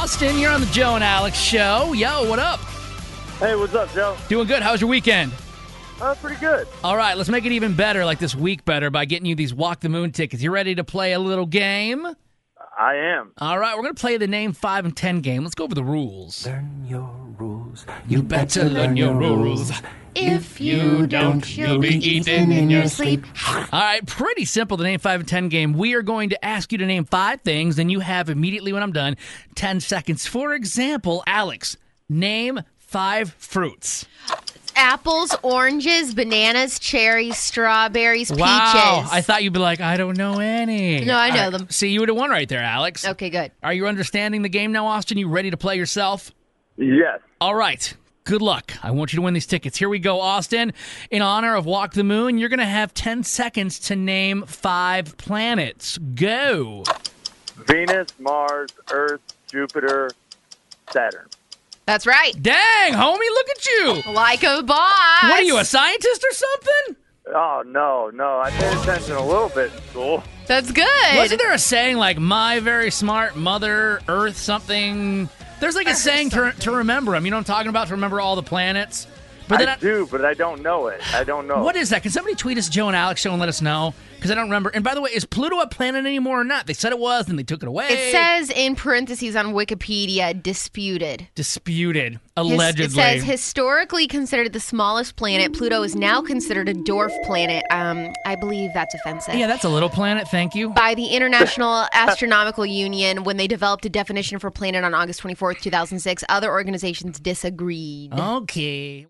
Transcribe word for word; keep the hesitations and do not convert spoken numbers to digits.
Austin. You're on the Joe and Alex show. Yo, what up? Hey, what's up, Joe? Doing good. How was your weekend? Uh, pretty good. All right, let's make it even better, like this week better, by getting you these Walk the Moon tickets. You ready to play a little game? I am. All right, we're going to play the Name five and ten game. Let's go over the rules. Learn your rules. You better learn your rules. If you don't, you'll be eaten in your sleep. All right, pretty simple, the Name five and ten game. We are going to ask you to name five things, and you have immediately when I'm done, ten seconds. For example, Alex, name five fruits. Apples, oranges, bananas, cherries, strawberries, peaches. Wow, I thought you'd be like, I don't know any. No, I know All right, them. See, you would have won right there, Alex. Okay, good. Are you understanding the game now, Austin? You ready to play yourself? Yes. All right. Good luck. I want you to win these tickets. Here we go, Austin. In honor of Walk the Moon, you're going to have ten seconds to name five planets. Go. Venus, Mars, Earth, Jupiter, Saturn. That's right. Dang, homie, look at you. Like a boss. What are you, a scientist or something? Oh, no, no. I paid attention a little bit in school. That's good. Wasn't there a saying like, my very smart mother, Earth something? There's like a saying to, to remember them. You know what I'm talking about? To remember all the planets? But then I, I do, but I don't know it. I don't know. What is that? Can somebody tweet us, Joe and Alex Show, and let us know? Because I don't remember. And by the way, is Pluto a planet anymore or not? They said it was, and they took it away. It says in parentheses on Wikipedia, disputed. Disputed, His- allegedly. it says historically considered the smallest planet. Pluto is now considered a dwarf planet. Um, I believe that's offensive. Yeah, that's a little planet. Thank you. By the International Astronomical Union when they developed a definition for planet on August twenty-fourth, two thousand six. Other organizations disagreed. Okay.